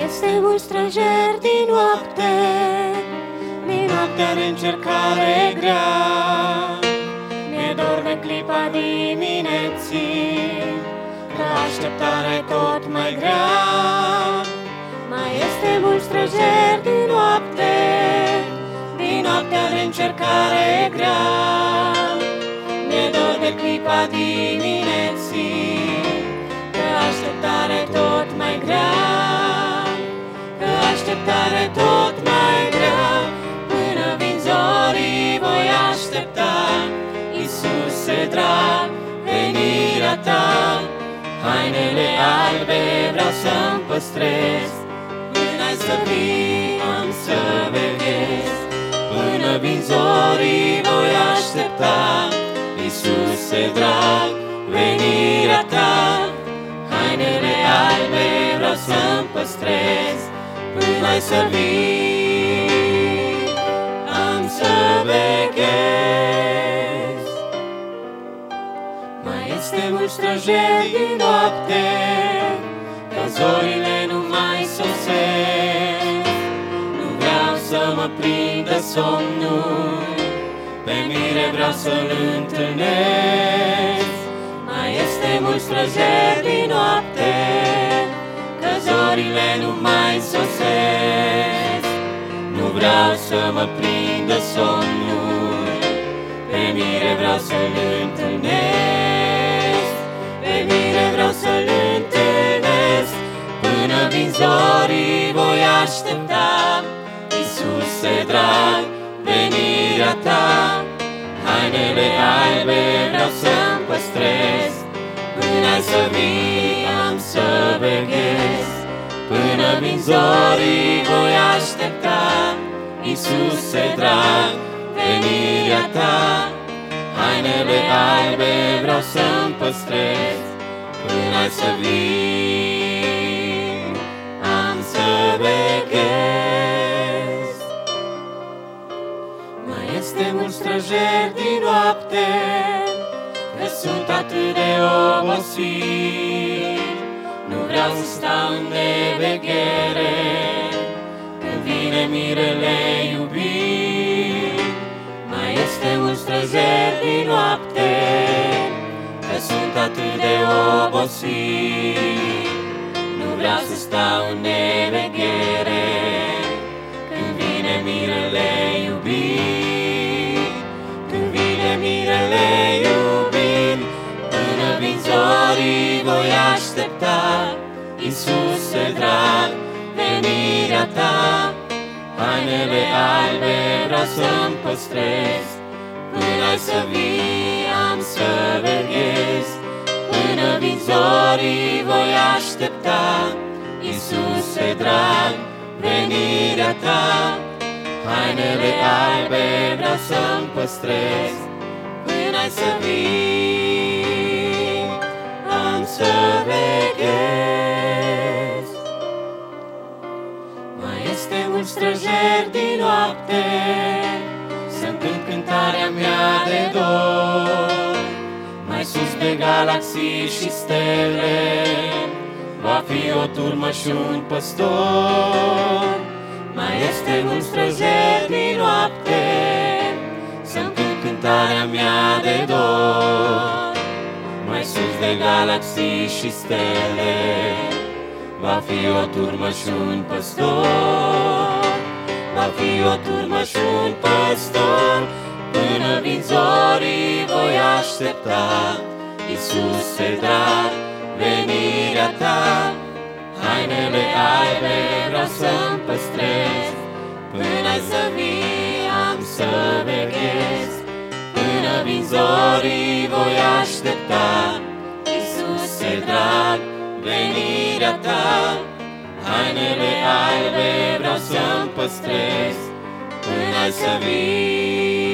este mult străjer din noapte, din noaptea de încercare grea. Mi-e dor de clipa dimineții, că așteptarea e tot mai grea. Mai este mult străjer din noapte, din noaptea de încercare grea. Mi-e dor de clipa dimineții, că așteptarea e tot mai grea. Că așteptarea e tot mai grea. Până vin zorii voi aștepta, Iisuse drag, venirea ta. Hainele albe vreau să-mi păstrez, până ai să vii am să veghez. Până vin zorii voi aștepta, Iisuse drag, venirea ta. Hainele albe vreau să-mi păstrez, până ai să vii am să veghez. Mai este mult străjer din noapte, că zorile nu mai sosesc. Nu vreau să mă prindă somnul, pe mire vreau să-l întâlnesc. Mai este mult străjer din noapte, că zorile nu mai sosesc. Nu vreau să mă prindă somnul, pe mire vreau să-l întâlnesc. Pe mire vreau să-l întâlnesc. Până vin zorii voi aștepta, Iisuse drag, venirea ta. Hainele albe vreau să-mi păstrez, până ai să vii am să veghez. Până vin zorii voi aștepta, Iisuse drag, venirea ta. Hainele albe vreau să-mi păstrez, până ai să vii am să veghez. Mai este mult străjer din noapte, că sunt atât de obosit. Nu vreau să stau în neveghere, când vine mirele iubit. Mai este mult străjer din noapte, că sunt atât de obosit. Nu vreau să stau în neveghere, când vine mirele iubit. Când vine mirele iubit. Până vin zorii voi aștepta, Iisuse drag, venirea ta. Hainele albe vreau să-mi păstrez, până ai să vii am să veghez. Până vin zorii voi aștepta, Iisuse drag, venirea ta. Hainele albe vreau să-mi păstrez, până ai să vii am să veghez. Mai este mult străjer din noapte, să-mi cânt cântarea mea de dor. Mai sus pe galaxii și stele va fi o turmă și un păstor. Mai este mult străjer din noapte, să-mi cânt cântarea mea de dor. Mai sus de galaxii și stele va fi o turmă și un păstor. Va fi o turmă și un păstor. Până vin zorii voi aștepta, Iisuse drag, venirea ta. Hainele albe vreau să-mi păstrez, până ai să vii am să veghez. Până vin zorii voi aștepta, Iisuse drag, venirea ta. Hainele albe vreau să-mi păstrez, până ai să vii